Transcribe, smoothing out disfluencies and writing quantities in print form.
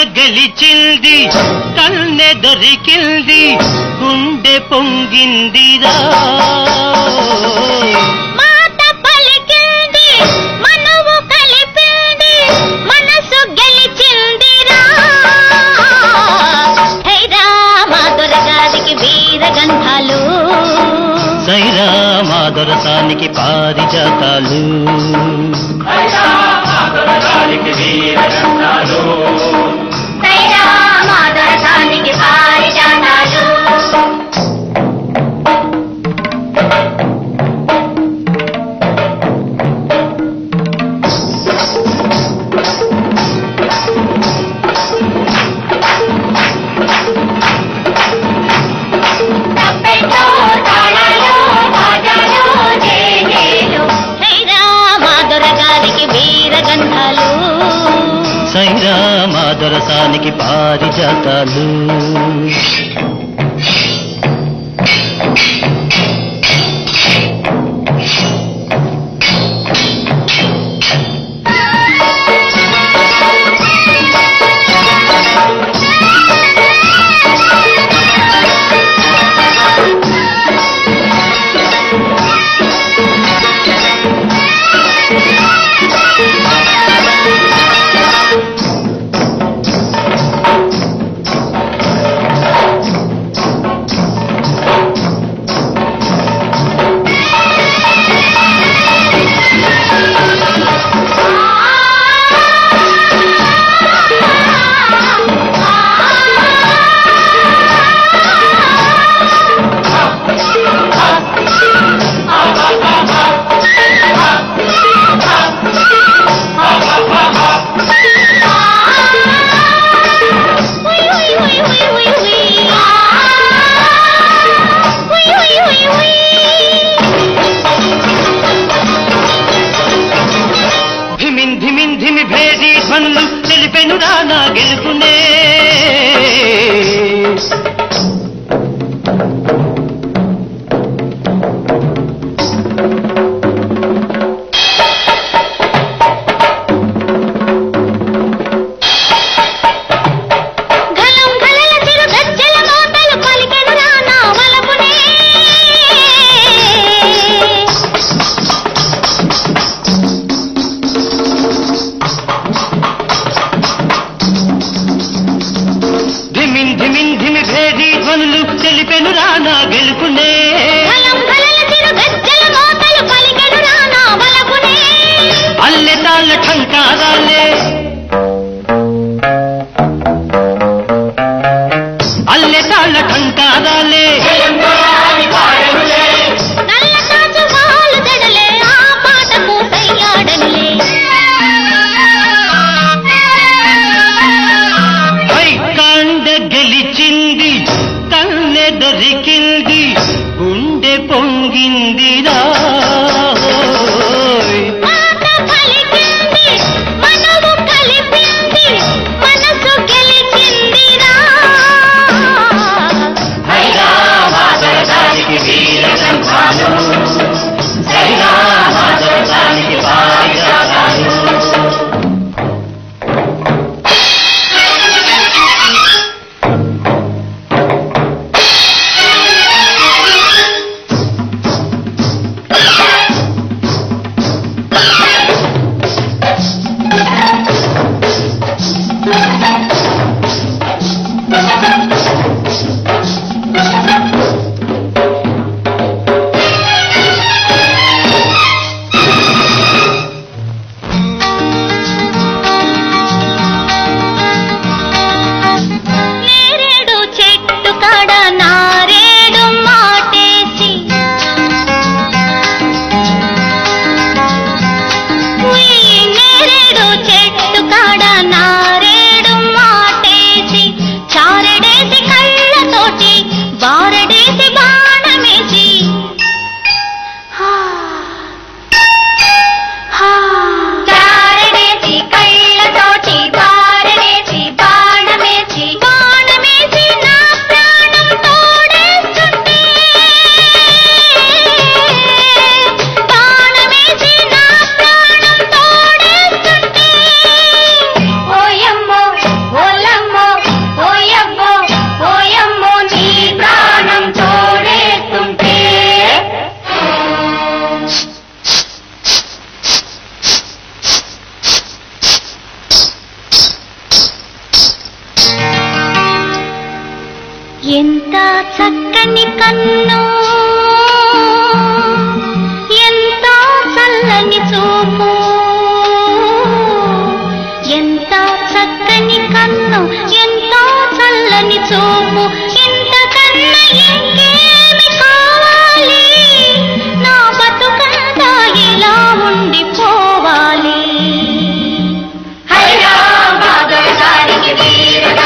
గెలిచింది కన్నె దొరికింది గుండె పొంగిందిరా మాట పలికింది మనవు కలిపింది మనసు గెలిచిందిరా హైరా మా దొరగారికి వీరగంధాలు సైరా మా దొరసానికి పారిజాతాలు సైరా మా దొరసానికి పారిజాతాలు సైరా మా దొరసానికి పారిజాతాలు ధిమి భేరీ ధ్వనులు తెలిపెను రానా గెలుపునే ధిమి భేరీ ధ్వనులు తెలిపెను రానా గెలుపునే అల్లె తాళ్ళ ఠంకారాలే అల్లె తాళ్ళ ఠంకారాలే గెలిచింది కన్నె దొరికింది గుండె పొంగిందిరా మాట పలికింది మనవు ఎంత చక్కని కన్ను, ఎంత చల్లని చూపు, ఎంత చక్కని కన్ను, ఎంత చల్లని చూపు, ఇంతకన్నా ఇంకేమి కావాలి, నా బతుకంతా ఇలా ఉండిపోవాలి. హైరా మా దొరగారికి వీర